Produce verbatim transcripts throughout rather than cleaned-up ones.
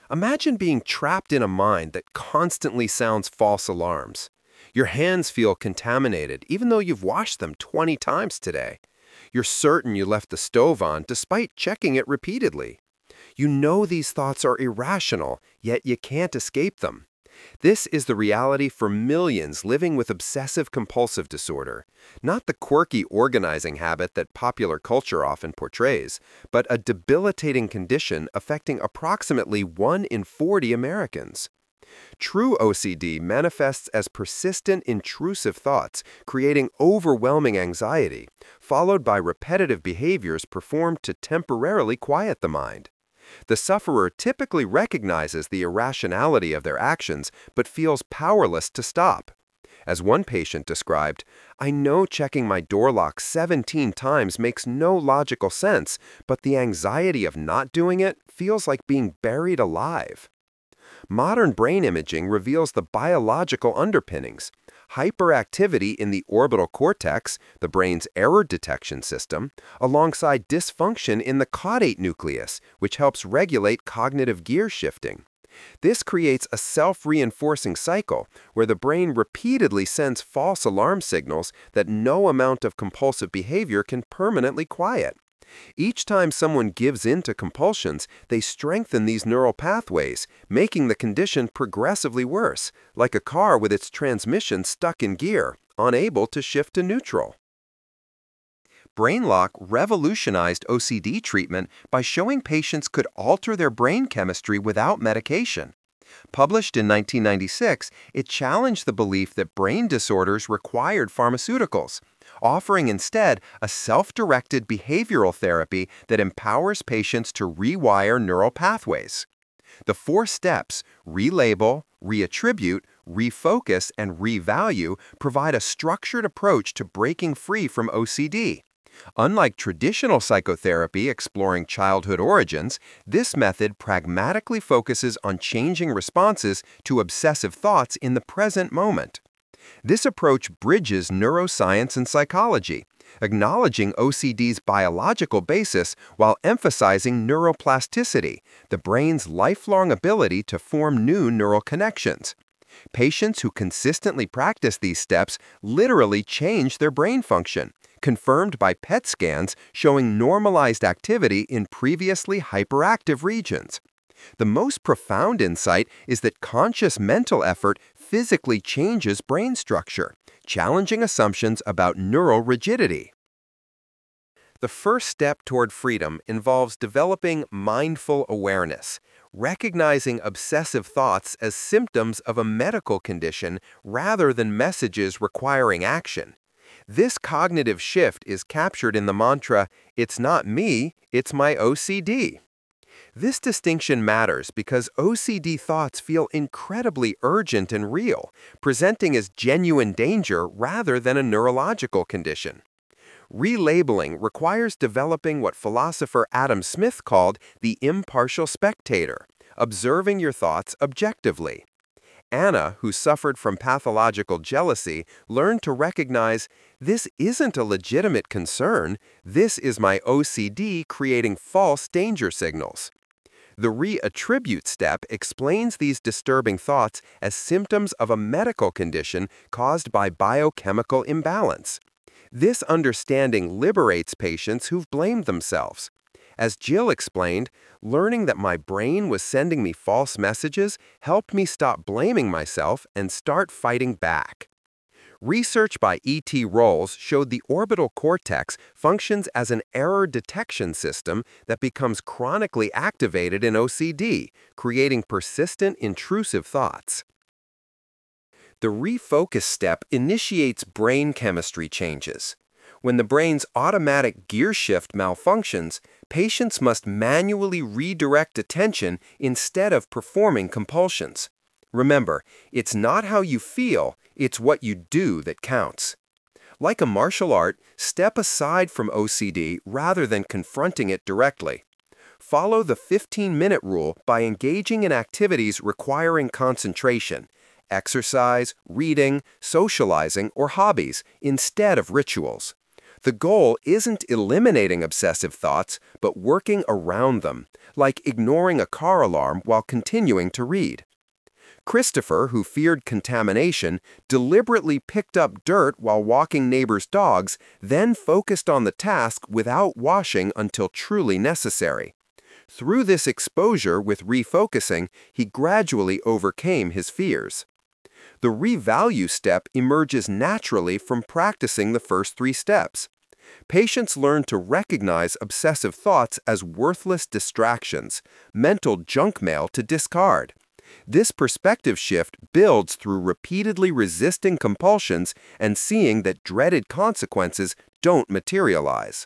Imagine being trapped in a mind that constantly sounds false alarms. Your hands feel contaminated even though you've washed them twenty times today. You're certain you left the stove on despite checking it repeatedly. You know these thoughts are irrational, yet you can't escape them. This is the reality for millions living with obsessive-compulsive disorder, not the quirky organizing habit that popular culture often portrays, but a debilitating condition affecting approximately one in forty Americans. True O C D manifests as persistent, intrusive thoughts, creating overwhelming anxiety, followed by repetitive behaviors performed to temporarily quiet the mind. The sufferer typically recognizes the irrationality of their actions but feels powerless to stop. As one patient described, "I know checking my door lock seventeen times makes no logical sense, but the anxiety of not doing it feels like being buried alive." Modern brain imaging reveals the biological underpinnings. Hyperactivity in the orbital cortex, the brain's error detection system, alongside dysfunction in the caudate nucleus, which helps regulate cognitive gear shifting. This creates a self-reinforcing cycle where the brain repeatedly sends false alarm signals that no amount of compulsive behavior can permanently quiet. Each time someone gives in to compulsions, they strengthen these neural pathways, making the condition progressively worse, like a car with its transmission stuck in gear, unable to shift to neutral. BrainLock revolutionized O C D treatment by showing patients could alter their brain chemistry without medication. Published in nineteen ninety-six, it challenged the belief that brain disorders required pharmaceuticals, offering instead a self-directed behavioral therapy that empowers patients to rewire neural pathways. The four steps, relabel, reattribute, refocus, and revalue, provide a structured approach to breaking free from O C D. Unlike traditional psychotherapy exploring childhood origins, this method pragmatically focuses on changing responses to obsessive thoughts in the present moment. This approach bridges neuroscience and psychology, acknowledging O C D's biological basis while emphasizing neuroplasticity, the brain's lifelong ability to form new neural connections. Patients who consistently practice these steps literally change their brain function, confirmed by P E T scans showing normalized activity in previously hyperactive regions. The most profound insight is that conscious mental effort physically changes brain structure, challenging assumptions about neural rigidity. The first step toward freedom involves developing mindful awareness, recognizing obsessive thoughts as symptoms of a medical condition rather than messages requiring action. This cognitive shift is captured in the mantra, "It's not me, it's my O C D." This distinction matters because O C D thoughts feel incredibly urgent and real, presenting as genuine danger rather than a neurological condition. Relabeling requires developing what philosopher Adam Smith called the impartial spectator, observing your thoughts objectively. Anna, who suffered from pathological jealousy, learned to recognize, this isn't a legitimate concern, this is my O C D creating false danger signals. The reattribute step explains these disturbing thoughts as symptoms of a medical condition caused by biochemical imbalance. This understanding liberates patients who've blamed themselves. As Jill explained, learning that my brain was sending me false messages helped me stop blaming myself and start fighting back. Research by E T Rolls showed the orbital cortex functions as an error detection system that becomes chronically activated in O C D, creating persistent, intrusive thoughts. The refocus step initiates brain chemistry changes. When the brain's automatic gear shift malfunctions, patients must manually redirect attention instead of performing compulsions. Remember, it's not how you feel, it's what you do that counts. Like a martial art, step aside from O C D rather than confronting it directly. Follow the fifteen-minute rule by engaging in activities requiring concentration, exercise, reading, socializing, or hobbies, instead of rituals. The goal isn't eliminating obsessive thoughts, but working around them, like ignoring a car alarm while continuing to read. Christopher, who feared contamination, deliberately picked up dirt while walking neighbors' dogs, then focused on the task without washing until truly necessary. Through this exposure with refocusing, he gradually overcame his fears. The revalue step emerges naturally from practicing the first three steps. Patients learn to recognize obsessive thoughts as worthless distractions, mental junk mail to discard. This perspective shift builds through repeatedly resisting compulsions and seeing that dreaded consequences don't materialize.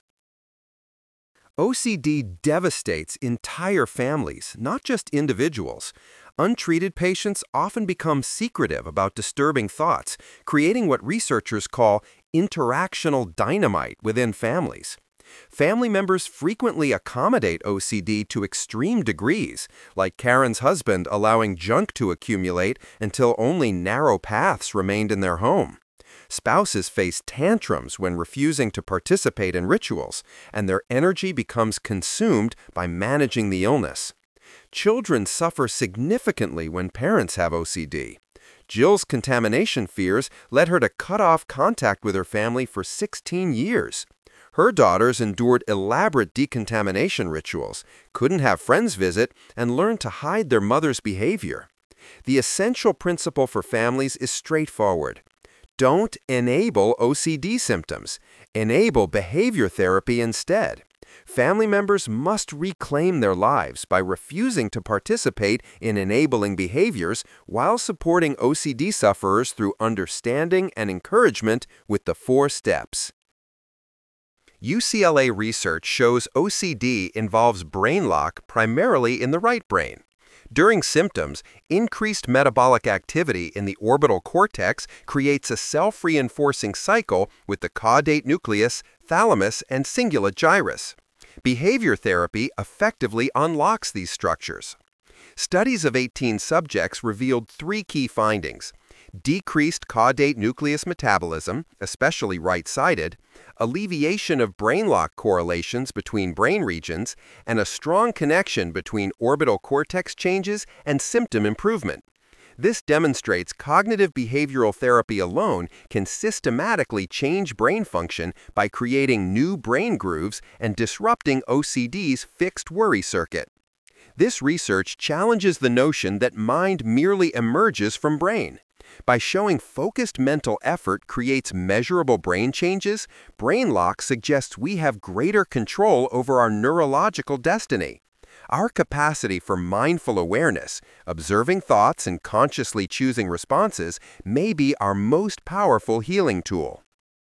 O C D devastates entire families, not just individuals. Untreated patients often become secretive about disturbing thoughts, creating what researchers call interactional dynamite within families. Family members frequently accommodate O C D to extreme degrees, like Karen's husband allowing junk to accumulate until only narrow paths remained in their home. Spouses face tantrums when refusing to participate in rituals, and their energy becomes consumed by managing the illness. Children suffer significantly when parents have O C D. Jill's contamination fears led her to cut off contact with her family for sixteen years. Her daughters endured elaborate decontamination rituals, couldn't have friends visit, and learned to hide their mother's behavior. The essential principle for families is straightforward. Don't enable O C D symptoms. Enable behavior therapy instead. Family members must reclaim their lives by refusing to participate in enabling behaviors while supporting O C D sufferers through understanding and encouragement with the four steps. U C L A research shows O C D involves brain lock primarily in the right brain. During symptoms, increased metabolic activity in the orbital cortex creates a self-reinforcing cycle with the caudate nucleus, thalamus, and cingulate gyrus. Behavior therapy effectively unlocks these structures. Studies of eighteen subjects revealed three key findings: decreased caudate nucleus metabolism, especially right-sided, alleviation of brain lock correlations between brain regions, and a strong connection between orbital cortex changes and symptom improvement. This demonstrates cognitive behavioral therapy alone can systematically change brain function by creating new brain grooves and disrupting O C D's fixed worry circuit. This research challenges the notion that mind merely emerges from brain. By showing focused mental effort creates measurable brain changes, brain lock suggests we have greater control over our neurological destiny. Our capacity for mindful awareness, observing thoughts and consciously choosing responses, may be our most powerful healing tool.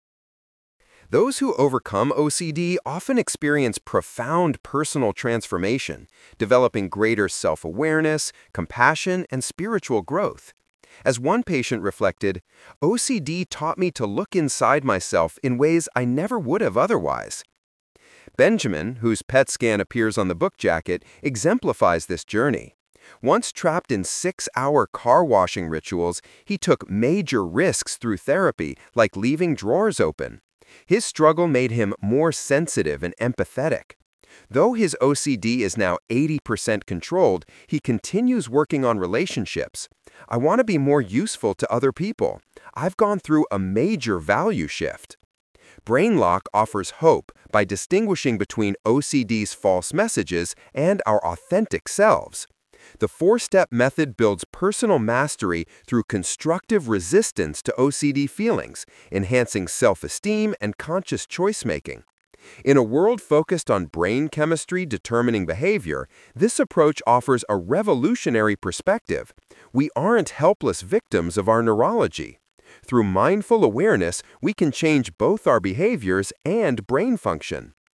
Those who overcome O C D often experience profound personal transformation, developing greater self-awareness, compassion, and spiritual growth. As one patient reflected, O C D taught me to look inside myself in ways I never would have otherwise. Benjamin, whose P E T scan appears on the book jacket, exemplifies this journey. Once trapped in six-hour car washing rituals, he took major risks through therapy, like leaving drawers open. His struggle made him more sensitive and empathetic. Though his O C D is now eighty percent controlled, he continues working on relationships. I want to be more useful to other people. I've gone through a major value shift. BrainLock offers hope by distinguishing between O C D's false messages and our authentic selves. The four-step method builds personal mastery through constructive resistance to O C D feelings, enhancing self-esteem and conscious choice-making. In a world focused on brain chemistry determining behavior, this approach offers a revolutionary perspective. We aren't helpless victims of our neurology. Through mindful awareness, we can change both our behaviors and brain function.